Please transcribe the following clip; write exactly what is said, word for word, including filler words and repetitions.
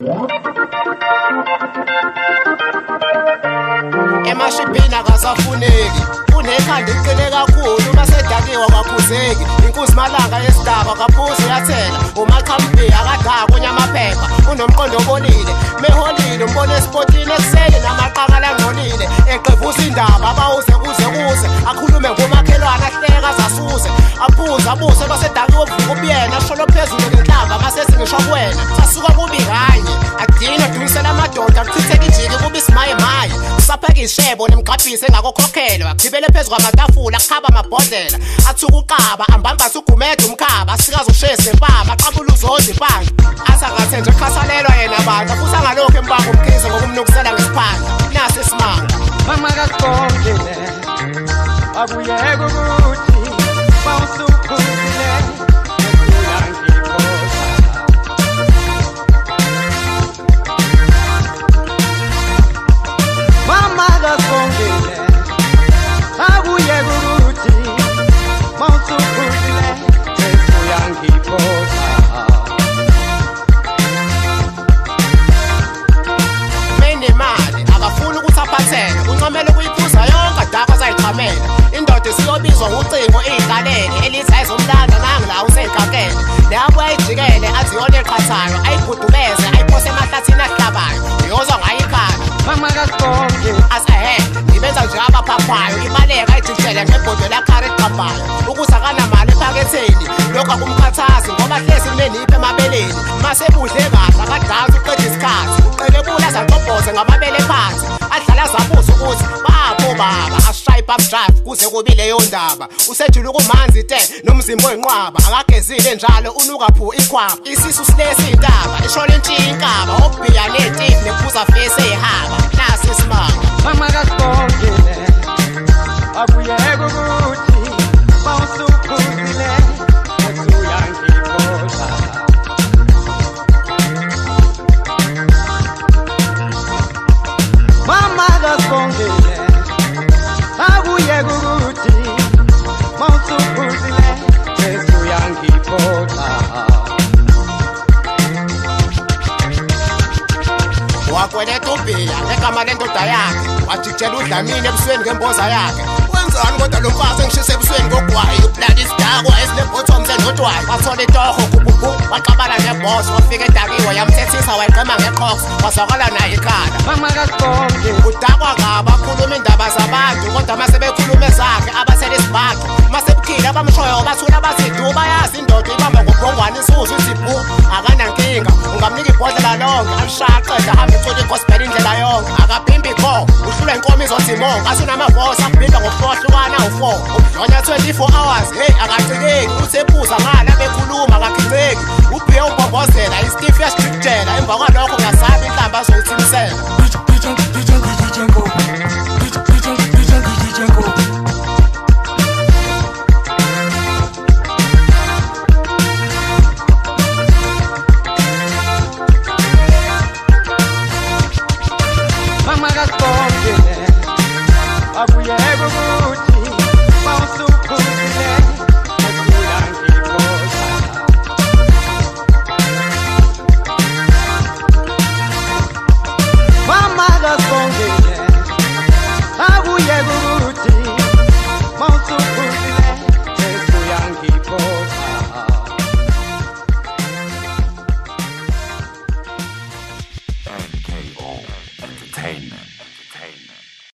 Emashibhini akasafuneki unekhanda liqine kakhulu masedakiwe akaphuzeki inkuzi malanga yesidaba kaphuzi yathela umaqhambi akadaka unyamaphepha unomqondo obolile meholile umbone esipotini ekuseni namaqakala angcolile eqevusa indaba abawuze kuze kuze akhulume ngomakhelwane ahleka zasuze aphuze abuse masedakiwe uvuka ubuyena asholo phezulu ngenhlamba masesi ngisho kuwena sasuka kubi kanye adina dunisela amadoda akuchitheka ijiki kubi simaye maye usapheka ishebo nemgqabhise engakokhokhela wakhibele phezu kwamatafula akhaba amabhodlela athuka uqaba ambambasa ugumede umkhaba sikaze ushese empama aqabula uzoza impanga asangathe nje khasalelwa yena abantu futhi angalokho empanga umkhize ngokumnukisela ngesiphanga nasi isimanga mama kakhongele akuyeke ukuthi bawusuphuzile mama kakhongele akuyeke ukuthi bawusuphuzile uyangiphosa menemali akafuni ukuthi aphatheke uncamele ukuyiphuza yonke adakwa azayichamela indoda isiyobizwa ngocingo iyiqalele elithi ayizomlanda nangila useyikakele leyabuya ayijikele athi yona eqhathayo ayigudubeze ayiphose emahlathini ahlabayo iyozwa ngayo ikhala mama kakhonge asahe ngibenza nje abaphaphayo ibaleka ayijikele ngebhodo lakhari eqhambayo ukuthi akanamali ephaketheni lokhu akumkhathazi ngoba hlezi kuneniphi emabeleni masebudle kahle akadansi uqeda isikhathi uqelebula azaqobhoze ngamabele phansi adlala zabuza ukuthi bapho baba ashaye ipump drive kuze kube leyo ndaba usejula ukumanzi te nomzimbo oyinqwaba akagezile njalo unuka phu ikhwapha isisu silesi indaba ishona intshinkaba obhiya netifu nephuza face ehaba nasi isimanga mama kakhongele akuyeke ukuthi bawusuphuzile uyangiphosa mama kakhongele akuyeke ukuthi bawusuphuzile uyangiphosa wakweleta ubhiya ngegama lendoda yakhe wajikijela udlamini ebusweni ngemboza yakhe wenzani kodwa lo mfazi engishise ebusweni ngogwayi ubladi isidakwa esinebottoms enodwayi wathola itoho gububu waxabana nebhosi wafika edakiwe yamthethisa wayigqema ngeqhox wazwakala naye ikhala mama kakhonge udakwa ngabo akhuluma indaba zabantu kodwa mase bekhuluma zakhe abasele isibhaqo mase bukhile abamshoyo bathula bazidu bayazi indoda ibamba ngobhongwane isuzu isibhu akanankinga ungamnika ibhodlela lonke alishaqeda hambe icula igospel indlela yonke akaphimbi kho uhlula inkomo izothi monke asunamavosi akubinda ngokuhlohlukana u-four ubudlonya twenty-four hours hey akacikeki uthephuza ngala bekhuluma akakhiceki ubhiye umbombozela istifu yasitrictela emva kwalokho ngasaba inhlamba azoyithimisela mama kakhongele akuyeke ukuthi bawusuphuzile uyangiphosa mama kakhongele akuyeke ukuthi bawusuphuzile uyangiphosa N K O Entertainment.